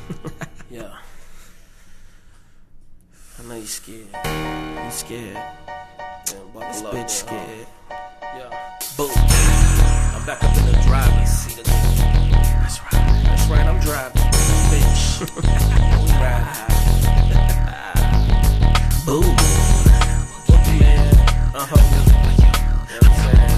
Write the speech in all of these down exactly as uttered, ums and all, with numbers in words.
Yeah. I know you scared. You scared. Yeah, this bitch up, scared. Huh? Yeah. Boom. I'm back up in the driver's seat again. That's right. That's right. I'm driving. Bitch. We ride high. Boom. Man. Uh huh. You know what I'm saying?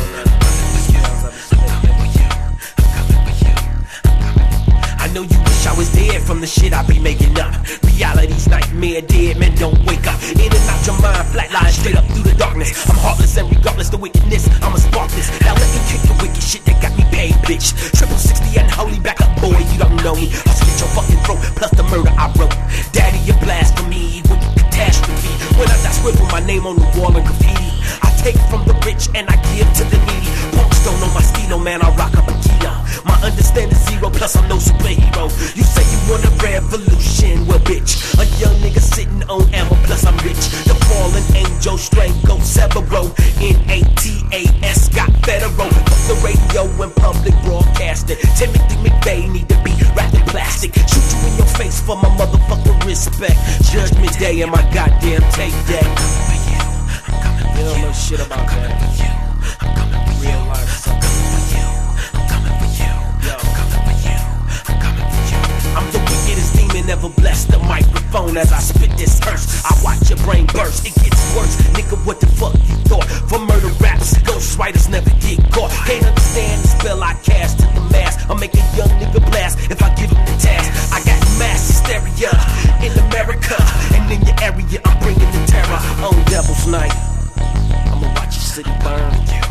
I know you wish I was dead from the shit I be making up. Reality's nightmare, dead men don't wake up. In and out your mind, flat line straight up through the darkness. I'm heartless and regardless the wickedness, I'ma spark this. Now let me kick the wicked shit that got me paid, bitch. Triple sixty and holy, back up boy, you don't know me. I'll split your fucking throat, plus the murder I wrote. Daddy, you blasphemy, with catastrophe. When I die, scribble my name on the wall in graffiti. I take from the rich and I give to the needy. Punks don't know my stilo, man, I rock up a kilo. My understanding zero, plus I'm no superhero. You say you want a revolution, well bitch, a young nigga sitting on ammo, plus I'm rich. The fallen angel, strangle, Severo, N A T A S, got federal. Fuck the radio and public broadcasting. Timothy McVeigh need to be wrapped in plastic. Shoot you in your face for my motherfucking respect. Judgment day and my goddamn tape deck. I'm coming for you, I'm coming for you. You don't know shit about that. I'm coming for you, I'm coming for you. I'm coming for you, I'm coming for you. Yo. I'm coming for you, I'm coming for you. I'm the wickedest demon ever blessed the microphone as I spit this verse. I watch your brain burst, it gets worse. Nigga, what the fuck you thought? For murder raps, ghostwriters never get caught. Can't understand the spell I cast to the mass. I'll make a young nigga blast if I give him the task. I got mass hysteria in America, and in your area I'm bringing the terror on Devil's Night. I'ma watch your city burn.